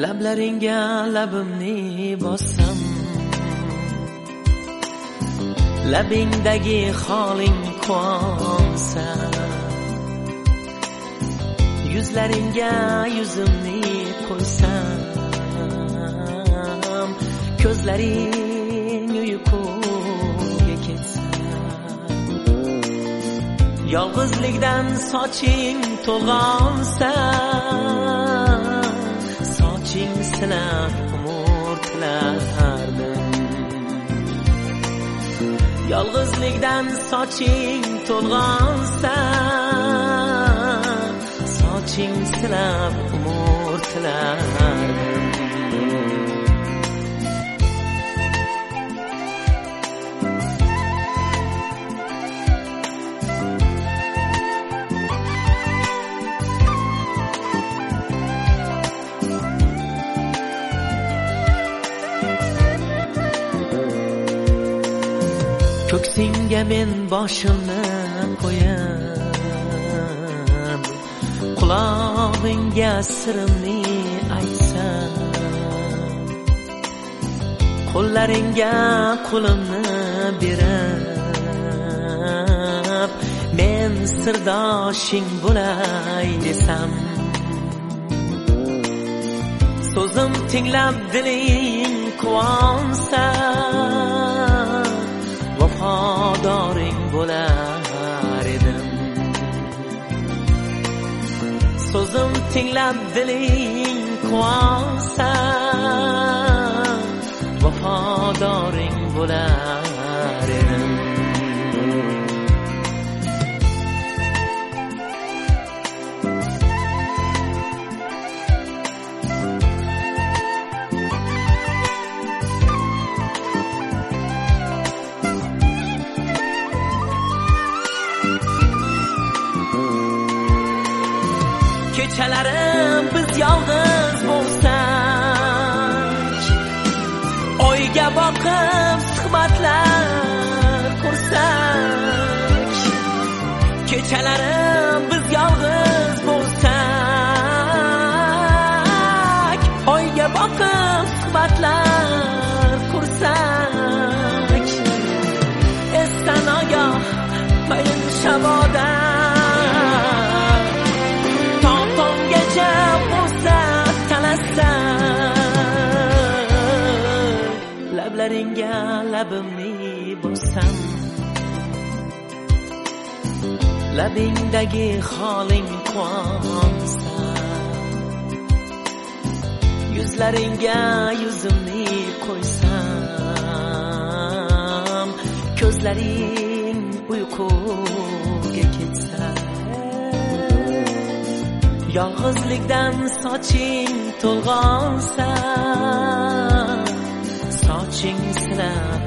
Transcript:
lablaringga labimni bossam, labingdagi holing quvonsa, yuzlaringga yuzimni qo'ysam, ko'zlaring uyquga ketsa, yolg'izlikdan soching to'lg'onsa, soching silab umr tilardim. Yolg'izlikdan soching to'lg'onsa, soching silab umr tilardim. Ko'ksingga men boshimni qo'yib, qulog'ingga sirimni aytsam, qo'llaringga qo'limni berib, men sirdoshing bo'lay desam, so'zim tinglab diling quvonsa, vafodoring bo'lar edim. So'zim tinglab diling quvonsa, vafodoring bo'lar edim. Kechalarim biz yolg'iz bo'lsak, oyga boqib suhbatlar qursak. Kechalarim biz yolg'iz bo'lsak, oyga boqib suhbatlar qursak. Esdan ogoh mayin shaboda, lablaringga labimni bossam, labingdagi holing quvonsa, yuzlaringga yuzimni qo'ysam, ko'zlaring uyquga ketsa, yolg'izlikdan soching to'lg'onsa, soching silab